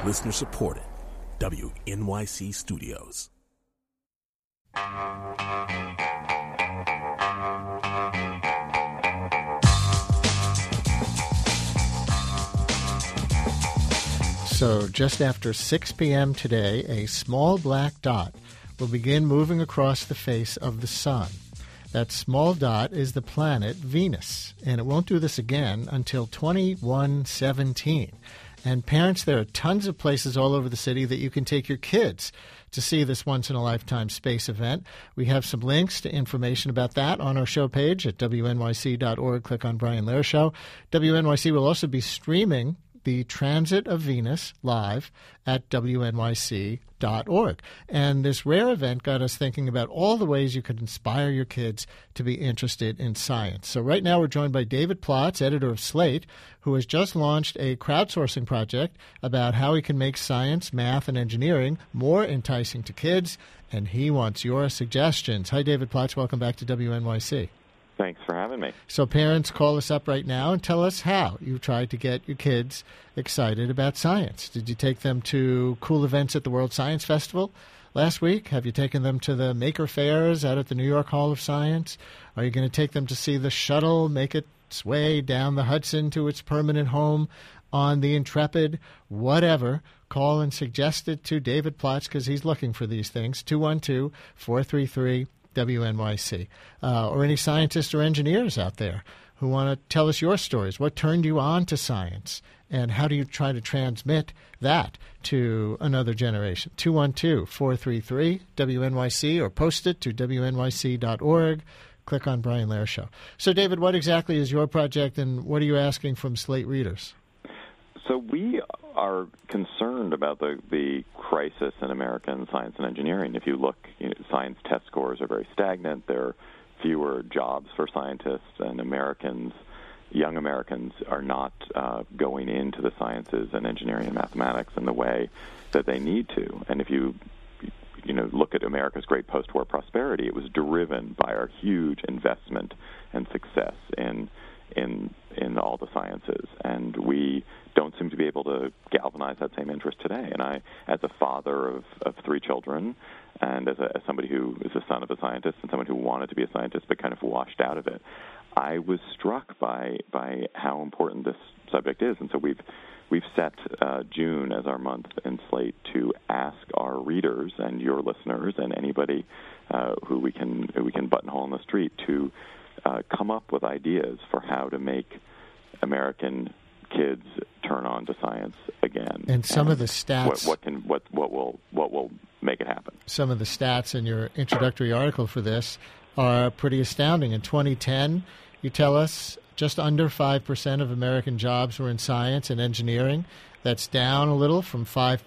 Listener supported. WNYC Studios. So just after 6 p.m. today, a small black dot will begin moving across the face of the sun. That small dot is the planet Venus, and it won't do this again until 2117. And parents, there are tons of places all over the city that you can take your kids to see this once-in-a-lifetime space event. We have some links to information about that on our show page at wnyc.org. Click on Brian Lehrer Show. WNYC will also be streaming the Transit of Venus live at wnyc.org. And this rare event got us thinking about all the ways you could inspire your kids to be interested in science. So right now we're joined by David Plotz, editor of Slate, who has just launched a crowdsourcing project about how he can make science, math, and engineering more enticing to kids, and he wants your suggestions. Hi, David Plotz. Welcome back to WNYC. Thanks for having me. So parents, call us up right now and tell us how you tried to get your kids excited about science. Did you take them to cool events at the World Science Festival last week? Have you taken them to the Maker Fairs out at the New York Hall of Science? Are you going to take them to see the shuttle make its way down the Hudson to its permanent home on the Intrepid? Whatever. Call and suggest it to David Plotz because he's looking for these things. 212-433 WNYC, or any scientists or engineers out there who want to tell us your stories. What turned you on to science, and how do you try to transmit that to another generation? 212-433 WNYC, or post it to wnyc.org. Click on Brian Lehrer Show. So, David, what exactly is your project, and what are you asking from Slate readers? So we are concerned about the crisis in American science and engineering. If you look, science test scores are very stagnant. There are fewer jobs for scientists, and young Americans are not going into the sciences and engineering and mathematics in the way that they need to. And if you look at America's great post-war prosperity, it was driven by our huge investment and success in all the sciences, and we don't seem to be able to galvanize that same interest today. And I, as a father of three children, and as somebody who is a son of a scientist and someone who wanted to be a scientist but kind of washed out of it, I was struck by how important this subject is. And so we've set June as our month in Slate to ask our readers and your listeners and anybody who we can buttonhole on the street to come up with ideas for how to make American kids turn on to science again. And some of the stats, what will make it happen? Some of the stats in your introductory article for this are pretty astounding. In 2010, you tell us just under 5% of American jobs were in science and engineering. That's down a little from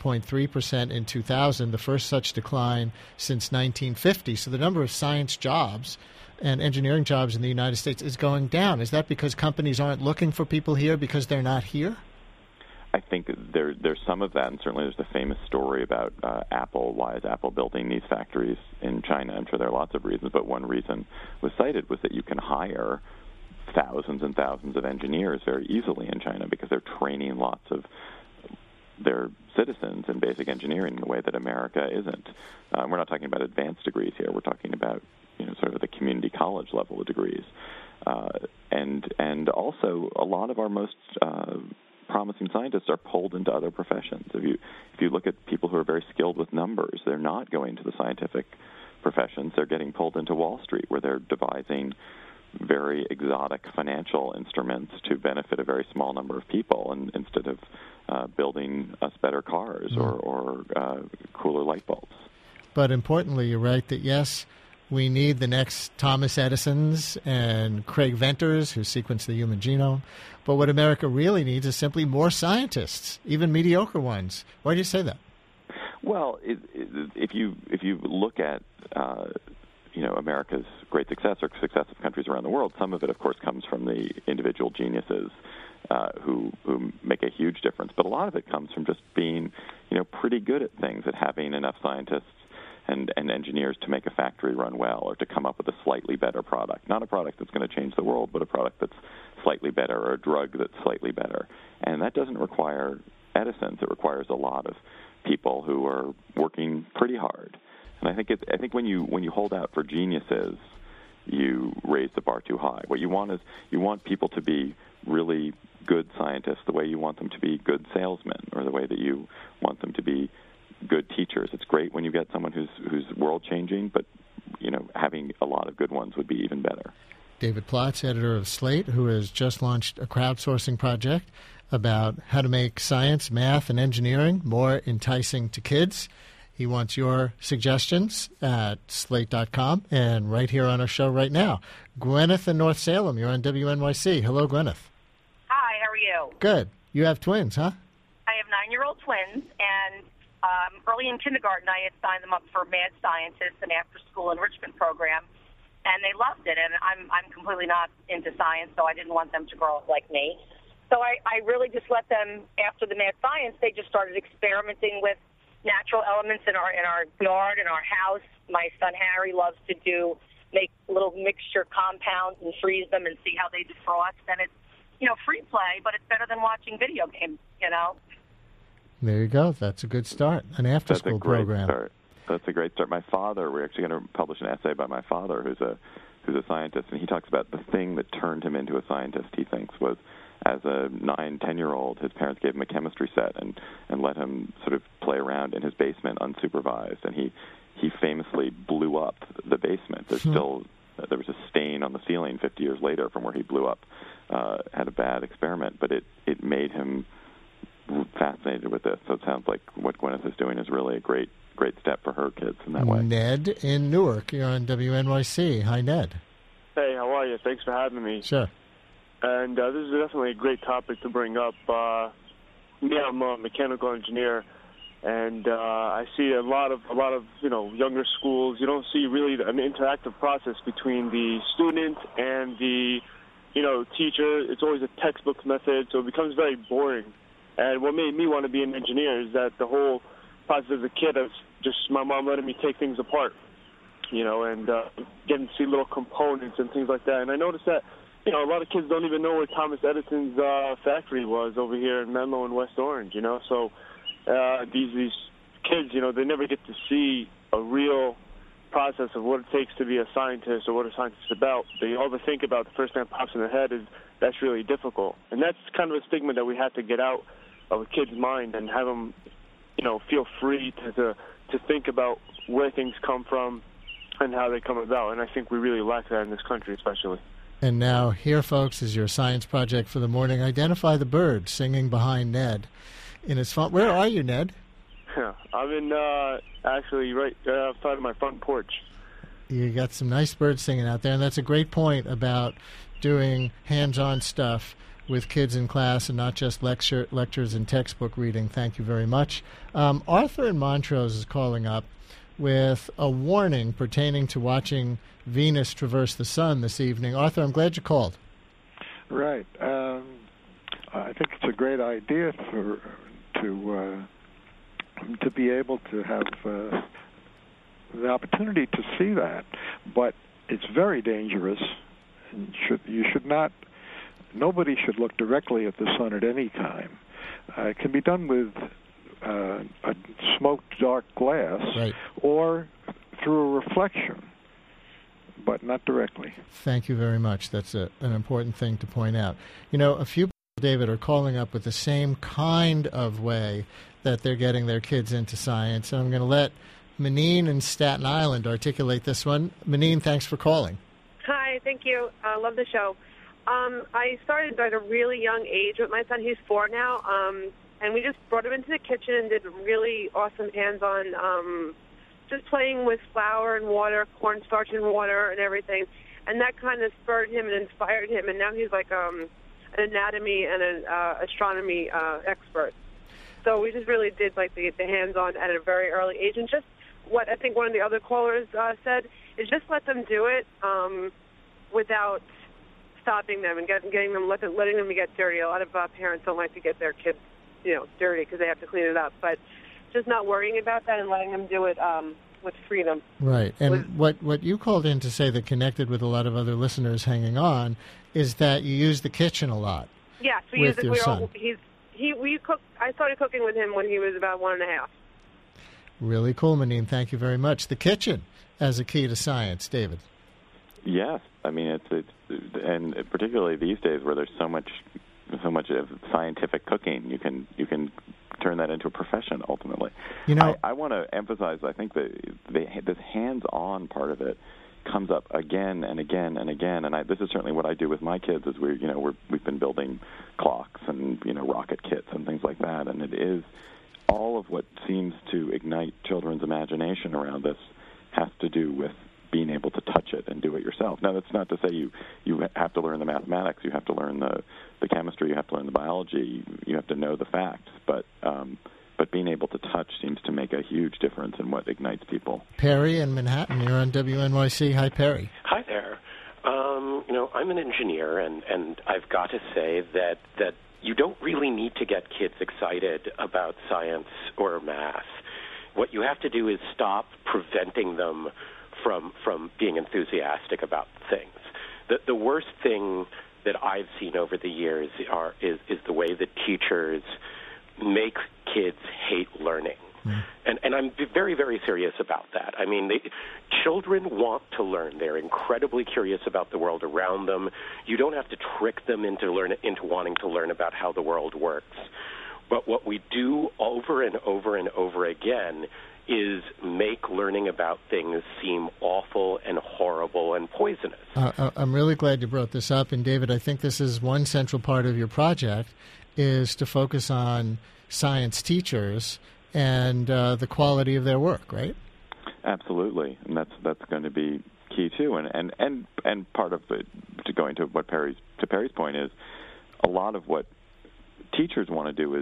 5.3% in 2000, the first such decline since 1950. So the number of science jobs and engineering jobs in the United States is going down. Is that because companies aren't looking for people here because they're not here? I think there's some of that, and certainly there's the famous story about Apple. Why is Apple building these factories in China? I'm sure there are lots of reasons, but one reason was cited was that you can hire thousands and thousands of engineers very easily in China because they're training lots of their citizens in basic engineering in a way that America isn't. We're not talking about advanced degrees here. We're talking about sort of the community college level of degrees, and also a lot of our most promising scientists are pulled into other professions. If you look at people who are very skilled with numbers, they're not going to the scientific professions. They're getting pulled into Wall Street, where they're devising very exotic financial instruments to benefit a very small number of people, and instead of building us better cars or cooler light bulbs. But importantly, you're right that yes, we need the next Thomas Edisons and Craig Venters who sequence the human genome. But what America really needs is simply more scientists, even mediocre ones. Why do you say that? Well, if you look at America's great success or success of countries around the world, some of it, of course, comes from the individual geniuses who make a huge difference. But a lot of it comes from just being, pretty good at things, at having enough scientists and engineers to make a factory run well, or to come up with a slightly better product. Not a product that's going to change the world, but a product that's slightly better, or a drug that's slightly better. And that doesn't require Edison's, it requires a lot of people who are working pretty hard. And I think when you hold out for geniuses, you raise the bar too high. What you want is you want people to be really good scientists the way you want them to be good salesmen, or the way that you want them to be good teachers. It's great when you get someone who's world-changing, but having a lot of good ones would be even better. David Plotz, editor of Slate, who has just launched a crowdsourcing project about how to make science, math, and engineering more enticing to kids. He wants your suggestions at Slate.com and right here on our show right now. Gwyneth in North Salem, you're on WNYC. Hello, Gwyneth. Hi, how are you? Good. You have twins, huh? I have 9-year-old twins, and early in kindergarten I had signed them up for Mad Scientists, an after-school enrichment program, and they loved it. And I'm completely not into science, so I didn't want them to grow up like me. So I really just let them, after the Mad Science, they just started experimenting with natural elements in our yard, in our house. My son Harry loves to make little mixture compounds and freeze them and see how they defrost. And it's, free play, but it's better than watching video games, There you go. That's a good start. An after-school program. Start. That's a great start. My father, we're actually going to publish an essay by my father, who's a scientist, and he talks about the thing that turned him into a scientist, he thinks, was as a 9-10-year-old, his parents gave him a chemistry set and let him sort of play around in his basement unsupervised, and he famously blew up the basement. There was a stain on the ceiling 50 years later from where he blew up. Had a bad experiment, but it made him fascinated with this. So it sounds like what Gwyneth is doing is really a great step for her kids in that way. Ned in Newark, you're on WNYC. Hi, Ned. Hey, how are you? Thanks for having me. Sure. And this is definitely a great topic to bring up. I'm a mechanical engineer, and I see a lot of younger schools. You don't see really an interactive process between the student and the teacher. It's always a textbook method, so it becomes very boring. And what made me want to be an engineer is that the whole process as a kid of just my mom letting me take things apart, and getting to see little components and things like that. And I noticed that, a lot of kids don't even know where Thomas Edison's factory was over here in Menlo and West Orange, So these kids, they never get to see a real process of what it takes to be a scientist or what a scientist is about. All they think about the first thing that pops in their head is that's really difficult. And that's kind of a stigma that we have to get out of a kid's mind and have them, feel free to think about where things come from and how they come about. And I think we really lack that in this country especially. And now here, folks, is your science project for the morning. Identify the bird singing behind Ned in his front. Where are you, Ned? I'm in actually right outside of my front porch. You got some nice birds singing out there, and that's a great point about doing hands-on stuff with kids in class and not just lectures and textbook reading. Thank you very much. Arthur in Montrose is calling up with a warning pertaining to watching Venus traverse the sun this evening. Arthur, I'm glad you called. Right. I think it's a great idea to be able to have the opportunity to see that, but it's very dangerous. And you should not. Nobody should look directly at the sun at any time. It can be done with a smoked dark glass, right, or through a reflection, but not directly. Thank you very much. That's an important thing to point out. A few people, David, are calling up with the same kind of way that they're getting their kids into science. And I'm going to let Maneen in Staten Island articulate this one. Maneen, thanks for calling. Hi, thank you. I love the show. I started at a really young age with my son. He's 4 now. And we just brought him into the kitchen and did really awesome hands-on, just playing with flour and water, cornstarch and water and everything. And that kind of spurred him and inspired him. And now he's like an anatomy and an astronomy expert. So we just really did like the hands-on at a very early age. And just what I think one of the other callers said is just let them do it without stopping them and letting them get dirty. A lot of parents don't like to get their kids, dirty because they have to clean it up. But just not worrying about that and letting them do it with freedom. Right. And what you called in to say that connected with a lot of other listeners hanging on is that you use the kitchen a lot. Yes, we with use it. Your son. I started cooking with him when he was about 1.5. Really cool, Maneen. Thank you very much. The kitchen as a key to science, David. Yes, I mean it's and particularly these days where there's so much of scientific cooking, you can turn that into a profession ultimately. You know, I want to emphasize. I think that this hands-on part of it comes up again and again and again, and this is certainly what I do with my kids. Is we've been building clocks and rocket kits and things like that, and it is all of what seems to ignite children's imagination around this has to do with being able to touch it and do it yourself. Now, that's not to say you have to learn the mathematics, you have to learn the chemistry, you have to learn the biology, you have to know the facts, but being able to touch seems to make a huge difference in what ignites people. Perry in Manhattan, you're on WNYC. Hi, Perry. Hi there. I'm an engineer, and I've got to say that you don't really need to get kids excited about science or math. What you have to do is stop preventing them from being enthusiastic about things. The worst thing that I've seen over the years is the way that teachers make kids hate learning. And I'm very, very serious about that. I mean, children want to learn. They're incredibly curious about the world around them. You don't have to trick them into wanting to learn about how the world works. But what we do over and over and over again is make learning about things seem awful and horrible and poisonous. I'm really glad you brought this up. And, David, I think this is one central part of your project is to focus on science teachers and the quality of their work, right? Absolutely, and that's going to be key too. And part of it, to going to what Perry's point is, a lot of what teachers want to do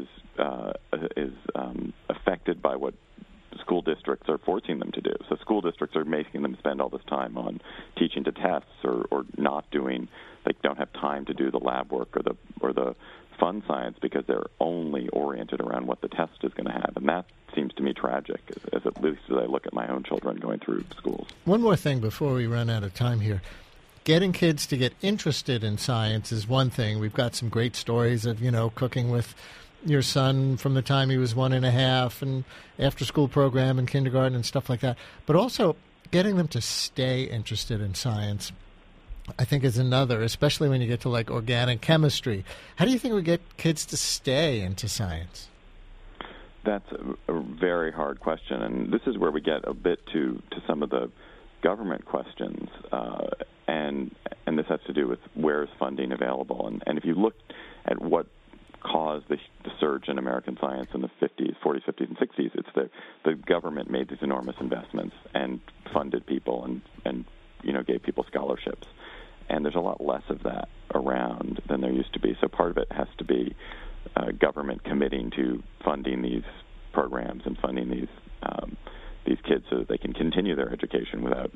is affected by what school districts are forcing them to do. So school districts are making them spend all this time on teaching to tests or not doing. They don't have time to do the lab work or the fun science because they're only oriented around what the test is going to have, and that seems to me tragic, as at least as I look at my own children going through schools. One more thing before we run out of time here. Getting kids to get interested in science is one thing. We've got some great stories of, cooking with your son from the time he was 1.5 and after-school program and kindergarten and stuff like that. But also getting them to stay interested in science, I think, is another, especially when you get to, like, organic chemistry. How do you think we get kids to stay into science? That's a very hard question, and this is where we get a bit to some of the government questions, and this has to do with where is funding available. And if you look at what caused the surge in American science in the 40s, 50s, and 60s, it's the government made these enormous investments and funded people and gave people scholarships. And there's a lot less of that around than there used to be. So part of it has to be government committing to funding these programs and funding these kids so that they can continue their education without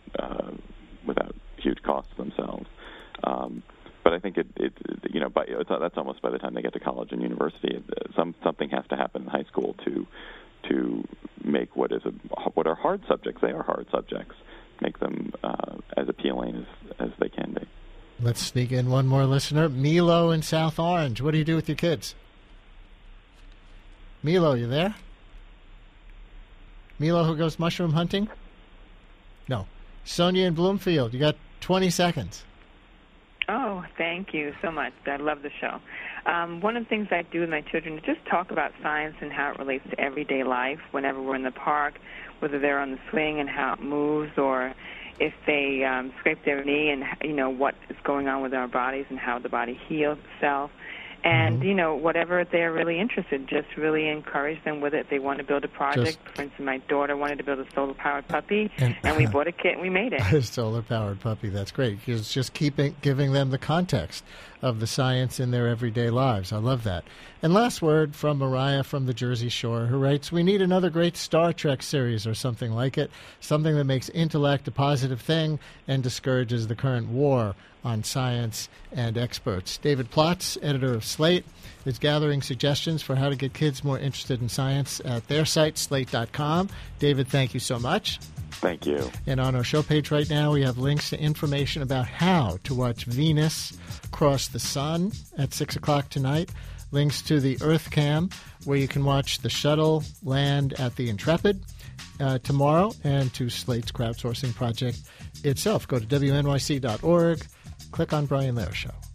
huge costs themselves. But I think that's almost by the time they get to college and university. Something has to happen in high school to make what are hard subjects. They are hard subjects. Make them as appealing as they can be. Let's sneak in one more listener. Milo in South Orange. What do you do with your kids? Milo, you there? Milo who goes mushroom hunting? No. Sonia in Bloomfield, you got 20 seconds. Oh, thank you so much. I love the show. One of the things I do with my children is just talk about science and how it relates to everyday life whenever we're in the park, whether they're on the swing and how it moves, or if they scrape their knee and, what is going on with our bodies and how the body heals itself. And, whatever they're really interested, just really encourage them with it. They want to build a project. For instance, my daughter wanted to build a solar-powered puppy, and we bought a kit and we made it. A solar-powered puppy, that's great. It's just giving them the context of the science in their everyday lives. I love that. And last word from Mariah from the Jersey Shore, who writes, we need another great Star Trek series or something like it, something that makes intellect a positive thing and discourages the current war on science and experts. David Plotz, editor of Slate, is gathering suggestions for how to get kids more interested in science at their site, slate.com. David, thank you so much. Thank you. And on our show page right now, we have links to information about how to watch Venus cross the sun at 6 o'clock tonight. links to the EarthCam, where you can watch the shuttle land at the Intrepid tomorrow, and to Slate's crowdsourcing project itself. Go to WNYC.org, click on Brian Lehrer Show.